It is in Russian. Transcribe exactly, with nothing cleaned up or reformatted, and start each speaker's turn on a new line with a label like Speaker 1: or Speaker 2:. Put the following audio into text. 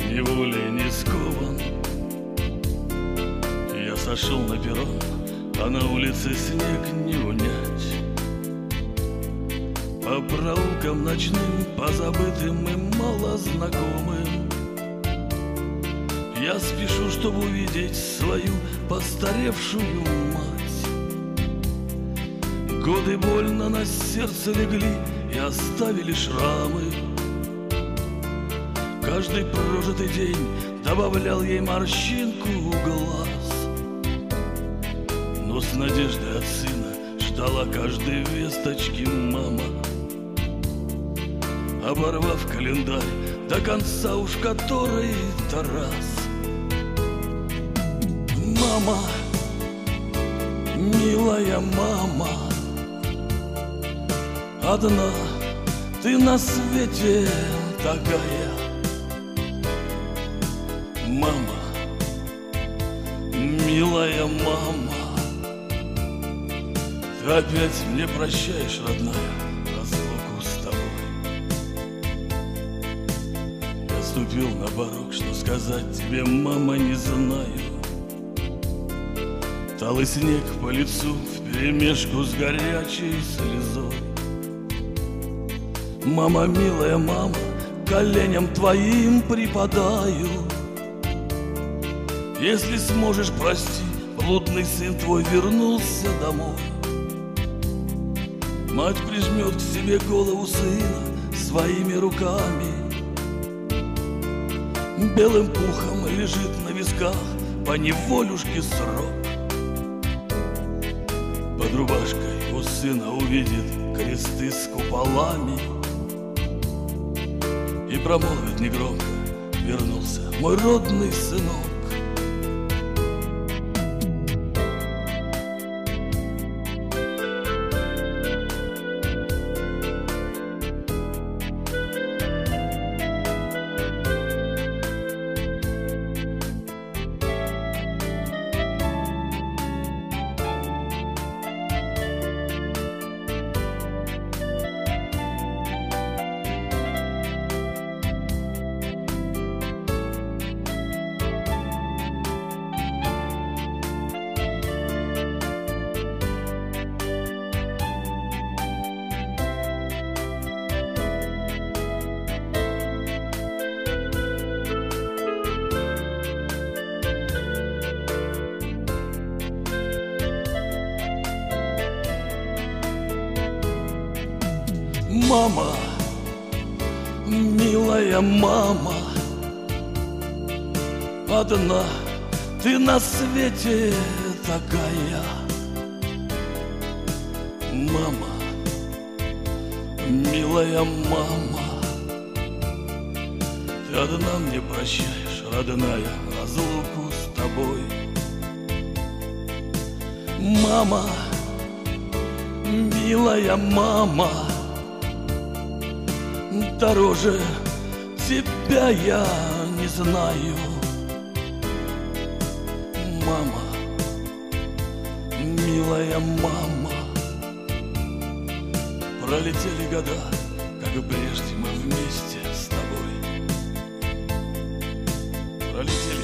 Speaker 1: неволей не скован. Я сошел на перрон, а на улице снег не унять. По проулкам ночным, позабытым и малознакомым, я спешу, чтобы увидеть свою постаревшую мать. Годы больно на сердце легли и оставили шрамы. Каждый прожитый день добавлял ей морщинку у глаз. Но с надеждой от сына ждала каждой весточки мама, оборвав календарь до конца уж который-то раз. Мама, милая мама, одна ты на свете такая. Мама, милая мама, ты опять мне прощаешь, родная, разлуку с тобой. Я ступил на порог, что сказать тебе, мама, не знаю. Талый снег по лицу вперемешку с горячей слезой. Мама, милая мама, коленям твоим припадаю. Если сможешь, прости, блудный сын твой вернулся домой. Мать прижмет к себе голову сына своими руками. Белым пухом лежит на висках поневолюшке срок. Под рубашкой у сына увидит кресты с куполами и промолвит негромко: вернулся мой родный сынок. Мама, милая мама, одна ты на свете такая. Мама, милая мама, ты одна мне прощаешь, родная, разлуку с тобой. Мама, милая мама, дороже тебя я не знаю. Мама, милая мама, пролетели года, как и прежде мы вместе с тобой. Пролетели